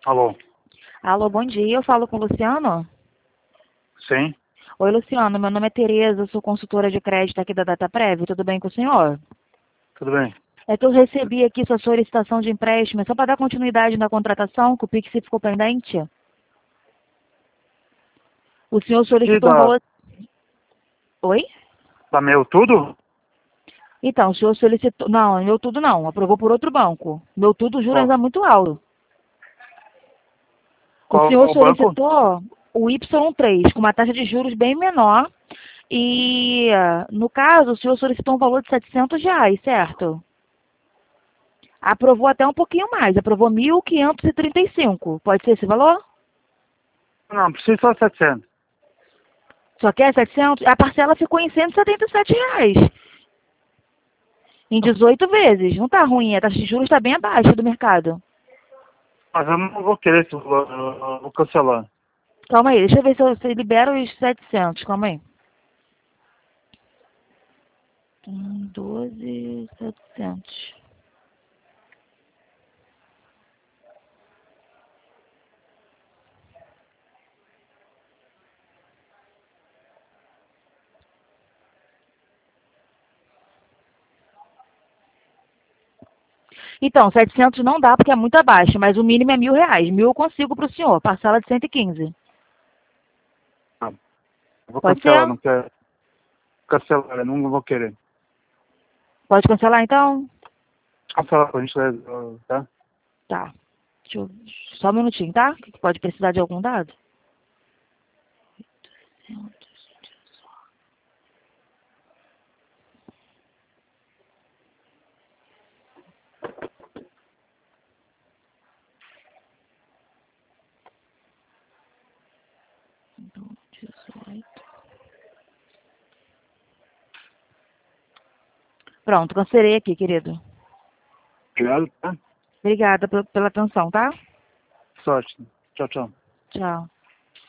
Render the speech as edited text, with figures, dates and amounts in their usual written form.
Alô? Alô, bom dia. Eu falo com o Luciano? Sim? Oi, Luciano. Meu nome é Tereza, eu sou consultora de crédito aqui da Dataprev. Tudo bem com o senhor? Tudo bem? É que eu recebi aqui sua solicitação de empréstimo, é só para dar continuidade na contratação, que o Pix ficou pendente. O senhor Que solicitou um valor... Oi? da meu tudo? Então, o senhor solicitou... Não, meu tudo não. Aprovou por outro banco. Meu tudo, juros Qual, é muito alto. O qual senhor o banco? solicitou o Y3, com uma taxa de juros bem menor. E, no caso, o senhor solicitou um valor de R$ 700, certo? Aprovou até um pouquinho mais. Aprovou 1.535. Pode ser esse valor? Não, preciso só 700. Só quer 700? A parcela ficou em R$ 177. Em 18 vezes. Não tá ruim. A taxa de juros está bem abaixo do mercado. Mas eu não vou querer esse valor, eu vou cancelar. Calma aí. Deixa eu ver se eu libero os 700. Calma aí. 12.700. Então, 700 não dá porque é muito abaixo, mas o mínimo é R$ 1.000. 1.000 eu consigo para o senhor. Parcela de 115. Não, eu vou Pode ser? cancelar, não quero. Cancelar, eu não vou querer. Pode cancelar então? Cancelar pra gente, tá? Tá. Deixa eu... Só um minutinho, tá? Que pode precisar de algum dado? 18. Pronto, cancelei aqui, querido. Obrigado, tá? Obrigada pela atenção, tá? Sorte. Tchau, tchau. Tchau.